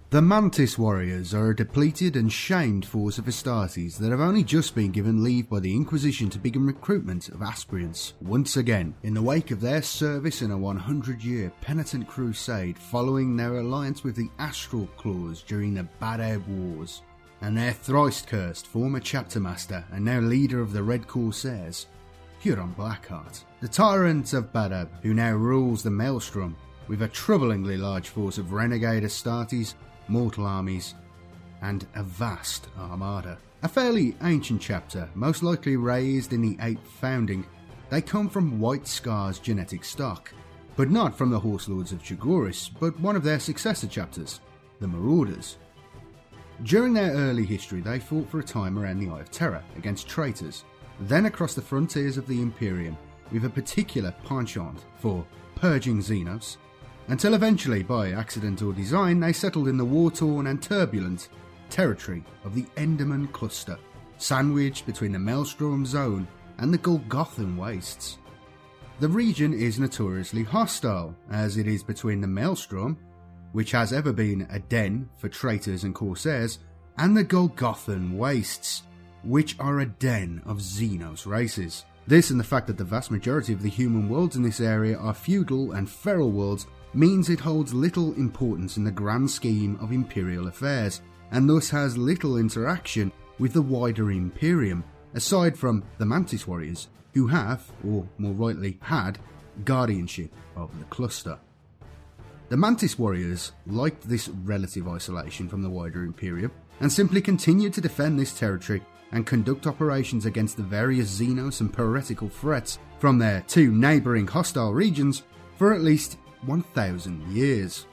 The Mantis Warriors are a depleted and shamed force of Astartes that have only just been given leave by the Inquisition to begin recruitment of aspirants once again, in the wake of their service in a 100-year penitent crusade following their alliance with the Astral Claws during the Badab Wars, and their thrice-cursed former chapter master and now leader of the Red Corsairs, Huron Blackheart, the tyrant of Badab who now rules the Maelstrom with a troublingly large force of renegade Astartes, mortal armies, and a vast armada. A fairly ancient chapter, most likely raised in the 8th founding. They come from White Scar's genetic stock, but not from the Horse Lords of Chagoris, but one of their successor chapters, the Marauders. During their early history, they fought for a time around the Eye of Terror against traitors, then across the frontiers of the Imperium with a particular penchant for purging Xenos, until eventually, by accident or design, they settled in the war-torn and turbulent territory of the Enderman Cluster, sandwiched between the Maelstrom Zone and the Golgothan Wastes. The region is notoriously hostile, as it is between the Maelstrom, which has ever been a den for traitors and corsairs, and the Golgothan Wastes, which are a den of Xenos races. This and the fact that the vast majority of the human worlds in this area are feudal and feral worlds means it holds little importance in the grand scheme of Imperial affairs, and thus has little interaction with the wider Imperium, aside from the Mantis Warriors, who have, or more rightly had, guardianship of the cluster. The Mantis Warriors liked this relative isolation from the wider Imperium, and simply continued to defend this territory and conduct operations against the various Xenos and piratical threats from their two neighbouring hostile regions for at least 1,000 years.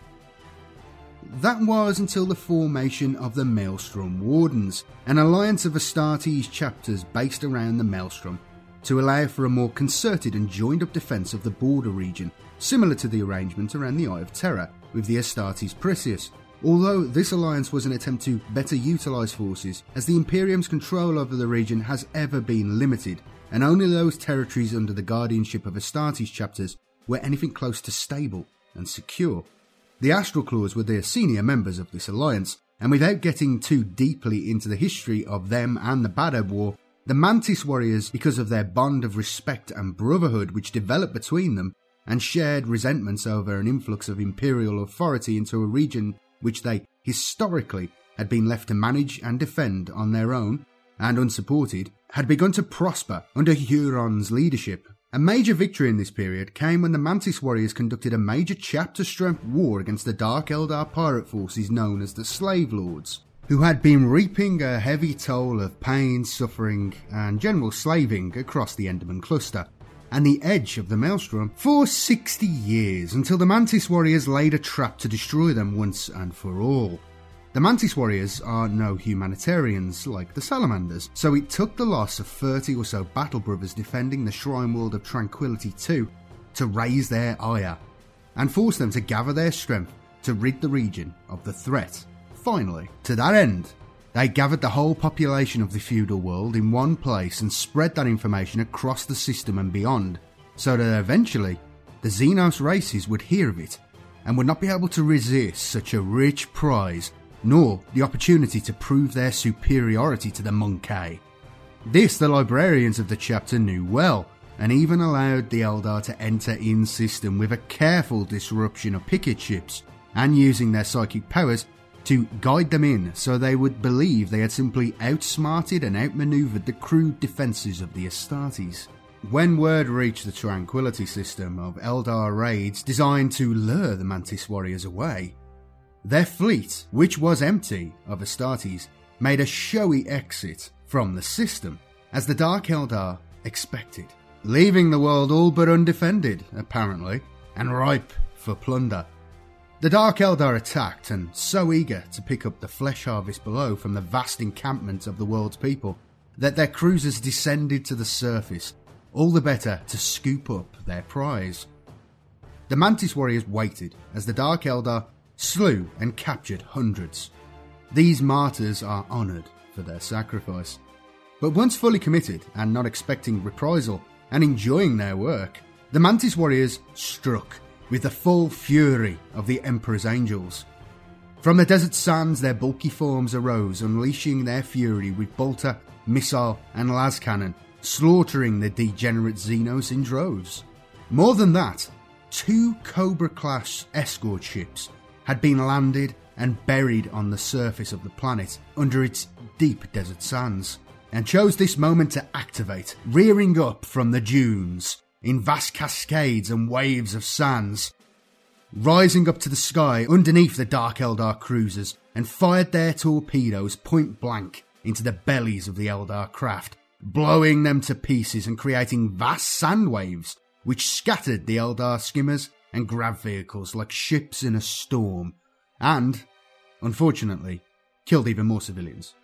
That was until the formation of the Maelstrom Wardens, an alliance of Astartes chapters based around the Maelstrom, to allow for a more concerted and joined-up defence of the border region, similar to the arrangement around the Eye of Terror with the Astartes Perseus, although this alliance was an attempt to better utilise forces, as the Imperium's control over the region has ever been limited, and only those territories under the guardianship of Astartes chapters were anything close to stable and secure. The Astral Claws were the senior members of this alliance, and without getting too deeply into the history of them and the Badab War, the Mantis Warriors, because of their bond of respect and brotherhood which developed between them, and shared resentments over an influx of imperial authority into a region which they historically had been left to manage and defend on their own, and unsupported, had begun to prosper under Huron's leadership. A major victory in this period came when the Mantis Warriors conducted a major chapter-strength war against the Dark Eldar pirate forces known as the Slave Lords, who had been reaping a heavy toll of pain, suffering, and general slaving across the Enderman Cluster and the edge of the Maelstrom for 60 years, until the Mantis Warriors laid a trap to destroy them once and for all. The Mantis Warriors are no humanitarians like the Salamanders, so it took the loss of 30 or so battle brothers defending the Shrine World of Tranquility 2 to raise their ire, and force them to gather their strength to rid the region of the threat. Finally, to that end, they gathered the whole population of the feudal world in one place and spread that information across the system and beyond, so that eventually the Xenos races would hear of it and would not be able to resist such a rich prize, nor the opportunity to prove their superiority to the Monkey. This the librarians of the chapter knew well, and even allowed the Eldar to enter in system with a careful disruption of picket ships, and using their psychic powers to guide them in so they would believe they had simply outsmarted and outmaneuvered the crude defences of the Astartes. When word reached the Tranquility system of Eldar raids designed to lure the Mantis Warriors away, their fleet, which was empty of Astartes, made a showy exit from the system, as the Dark Eldar expected, leaving the world all but undefended, apparently, and ripe for plunder. The Dark Eldar attacked, and so eager to pick up the flesh harvest below from the vast encampment of the world's people, that their cruisers descended to the surface, all the better to scoop up their prize. The Mantis Warriors waited as the Dark Eldar slew and captured hundreds. These martyrs are honoured for their sacrifice. But once fully committed and not expecting reprisal and enjoying their work, the Mantis Warriors struck with the full fury of the Emperor's Angels. From the desert sands their bulky forms arose, unleashing their fury with bolter, missile and las cannon, slaughtering the degenerate Xenos in droves. More than that, 2 Cobra-class escort ships had been landed and buried on the surface of the planet under its deep desert sands, and chose this moment to activate, rearing up from the dunes in vast cascades and waves of sands, rising up to the sky underneath the Dark Eldar cruisers, and fired their torpedoes point blank into the bellies of the Eldar craft, blowing them to pieces and creating vast sand waves which scattered the Eldar skimmers and grav vehicles like ships in a storm, and, unfortunately, killed even more civilians.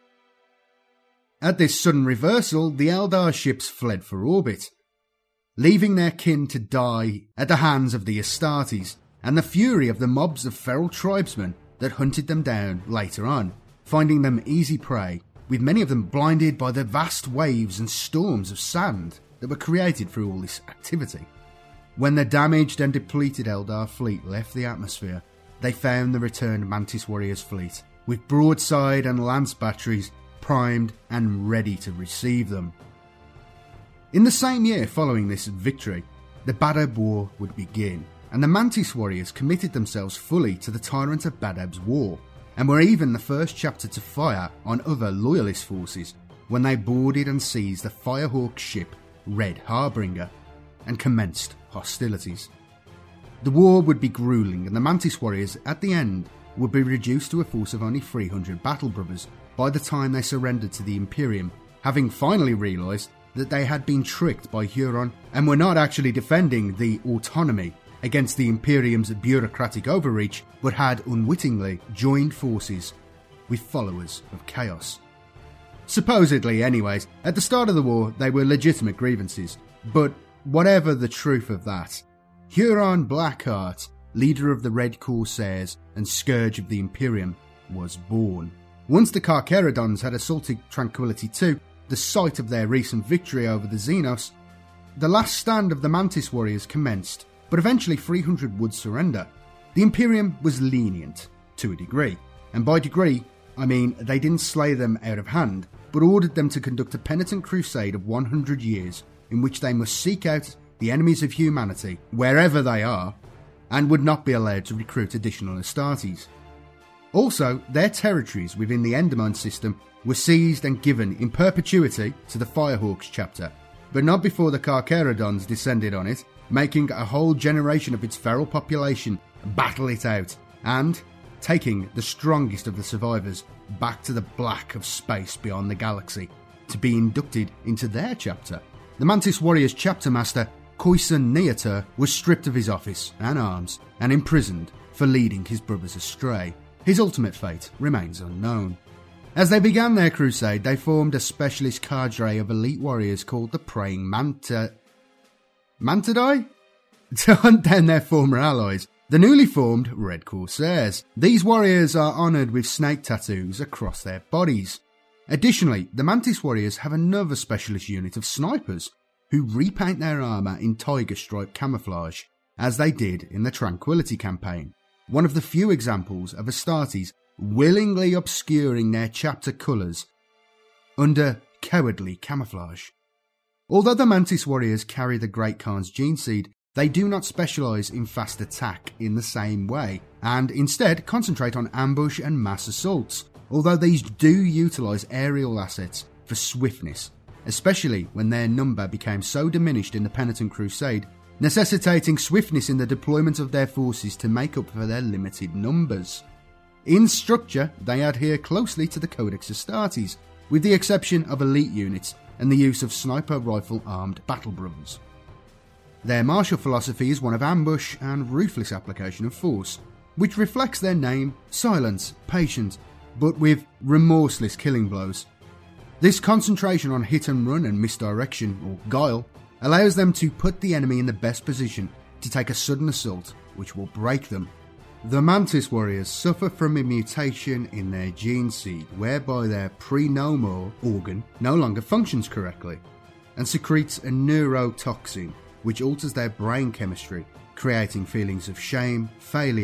At this sudden reversal, the Eldar ships fled for orbit, leaving their kin to die at the hands of the Astartes and the fury of the mobs of feral tribesmen that hunted them down later on, finding them easy prey, with many of them blinded by the vast waves and storms of sand that were created through all this activity. When the damaged and depleted Eldar fleet left the atmosphere, they found the returned Mantis Warriors fleet, with broadside and lance batteries primed and ready to receive them. In the same year following this victory, the Badab War would begin, and the Mantis Warriors committed themselves fully to the Tyrant of Badab's war, and were even the first chapter to fire on other loyalist forces when they boarded and seized the Firehawk ship Red Harbinger, and commenced hostilities. The war would be grueling, and the Mantis Warriors at the end would be reduced to a force of only 300 battle brothers by the time they surrendered to the Imperium, having finally realised that they had been tricked by Huron and were not actually defending the autonomy against the Imperium's bureaucratic overreach, but had unwittingly joined forces with followers of chaos. Supposedly, anyways, at the start of the war they were legitimate grievances, but whatever the truth of that, Huron Blackheart, leader of the Red Corsairs and scourge of the Imperium, was born. Once the Carcharodons had assaulted Tranquility II, the site of their recent victory over the Xenos, the last stand of the Mantis Warriors commenced, but eventually 300 would surrender. The Imperium was lenient, to a degree, and by degree, I mean they didn't slay them out of hand, but ordered them to conduct a penitent crusade of 100 years, in which they must seek out the enemies of humanity, wherever they are, and would not be allowed to recruit additional Astartes. Also, their territories within the Endermine system were seized and given in perpetuity to the Firehawks chapter, but not before the Carcharodons descended on it, making a whole generation of its feral population battle it out, and taking the strongest of the survivors back to the black of space beyond the galaxy to be inducted into their chapter. The Mantis Warriors chapter master, Khoisan Neatur, was stripped of his office and arms and imprisoned for leading his brothers astray. His ultimate fate remains unknown. As they began their crusade, they formed a specialist cadre of elite warriors called the Praying Mantidae to hunt down their former allies, the newly formed Red Corsairs. These warriors are honoured with snake tattoos across their bodies. Additionally, the Mantis Warriors have another specialist unit of snipers who repaint their armour in tiger stripe camouflage, as they did in the Tranquility campaign, one of the few examples of Astartes willingly obscuring their chapter colours under cowardly camouflage. Although the Mantis Warriors carry the Great Khan's gene seed, they do not specialise in fast attack in the same way, and instead concentrate on ambush and mass assaults, although these do utilise aerial assets for swiftness, especially when their number became so diminished in the Penitent Crusade, necessitating swiftness in the deployment of their forces to make up for their limited numbers. In structure, they adhere closely to the Codex Astartes, with the exception of elite units and the use of sniper rifle armed battle brothers. Their martial philosophy is one of ambush and ruthless application of force, which reflects their name: silence, patience, but with remorseless killing blows. This concentration on hit and run and misdirection, or guile, allows them to put the enemy in the best position to take a sudden assault which will break them. The Mantis Warriors suffer from a mutation in their gene seed whereby their prenomor organ no longer functions correctly and secretes a neurotoxin which alters their brain chemistry, creating feelings of shame, failure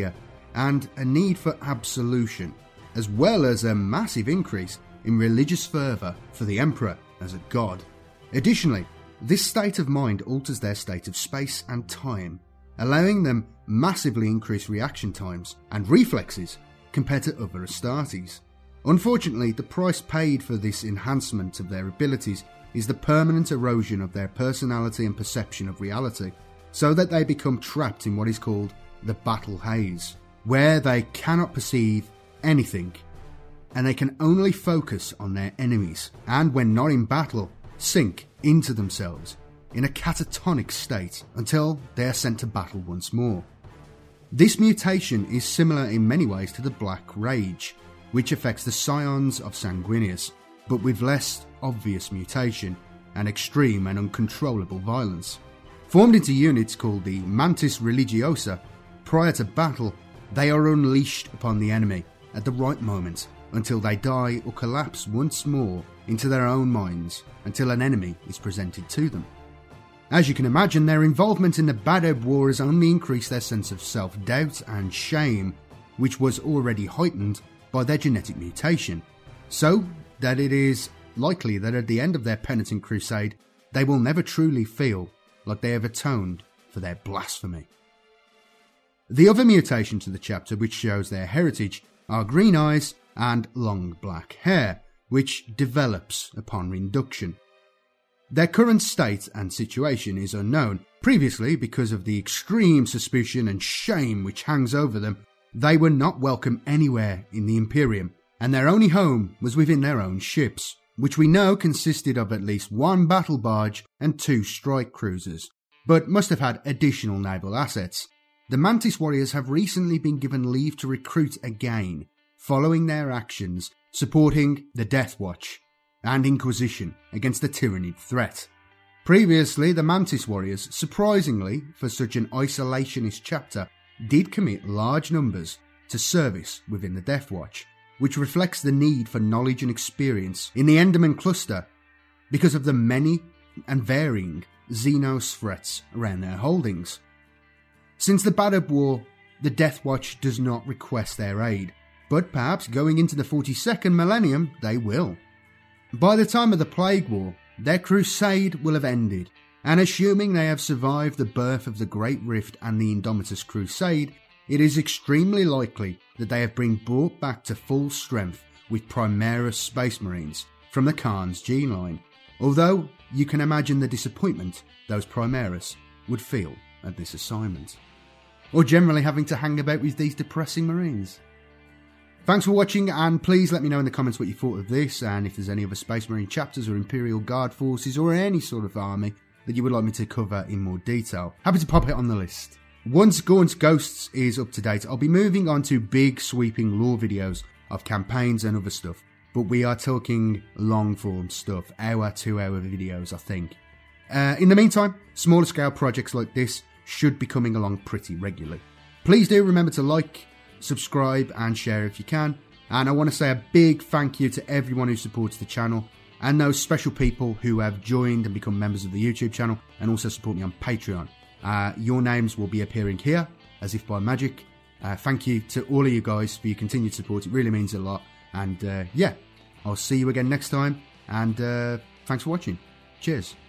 and a need for absolution, as well as a massive increase in religious fervour for the Emperor as a god. Additionally, this state of mind alters their state of space and time, allowing them massively increased reaction times and reflexes compared to other Astartes. Unfortunately, the price paid for this enhancement of their abilities is the permanent erosion of their personality and perception of reality, so that they become trapped in what is called the battle haze, where they cannot perceive anything and they can only focus on their enemies, and when not in battle, sink into themselves in a catatonic state until they are sent to battle once more. This mutation is similar in many ways to the Black Rage, which affects the scions of Sanguinius, but with less obvious mutation and extreme and uncontrollable violence. Formed into units called the Mantis Religiosa, prior to battle, they are unleashed upon the enemy at the right moment until they die or collapse once more into their own minds until an enemy is presented to them. As you can imagine, their involvement in the Badab War has only increased their sense of self-doubt and shame, which was already heightened by their genetic mutation, so that it is likely that at the end of their penitent crusade, they will never truly feel like they have atoned for their blasphemy. The other mutation to the chapter which shows their heritage are green eyes and long black hair, which develops upon induction. Their current state and situation is unknown. Previously, because of the extreme suspicion and shame which hangs over them, they were not welcome anywhere in the Imperium, and their only home was within their own ships, which we know consisted of at least one battle barge and 2 strike cruisers, but must have had additional naval assets. The Mantis warriors have recently been given leave to recruit again, following their actions supporting the Death Watch and Inquisition against the Tyranid threat. Previously, the Mantis warriors, surprisingly for such an isolationist chapter, did commit large numbers to service within the Death Watch, which reflects the need for knowledge and experience in the Enderman cluster because of the many and varying Xenos threats around their holdings. Since the Badab War, the Death Watch does not request their aid, but perhaps going into the 42nd millennium they will. By the time of the Plague War, their crusade will have ended, and assuming they have survived the birth of the Great Rift and the Indomitus Crusade, it is extremely likely that they have been brought back to full strength with Primaris Space Marines from the Khan's gene line, although you can imagine the disappointment those Primaris would feel at this assignment, or generally having to hang about with these depressing Marines. Thanks for watching, and please let me know in the comments what you thought of this, and if there's any other Space Marine chapters or Imperial Guard forces or any sort of army that you would like me to cover in more detail. Happy to pop it on the list. Once Gaunt's Ghosts is up to date, I'll be moving on to big sweeping lore videos of campaigns and other stuff, but we are talking long form stuff, hour, 2 hour videos I think. In the meantime, smaller scale projects like this should be coming along pretty regularly. Please do remember to like, subscribe and share if you can, and I want to say a big thank you to everyone who supports the channel and those special people who have joined and become members of the YouTube channel and also support me on Patreon. Your names will be appearing here as if by magic. Thank you to all of you guys for your continued support, it really means a lot, and yeah, I'll see you again next time, and thanks for watching. Cheers.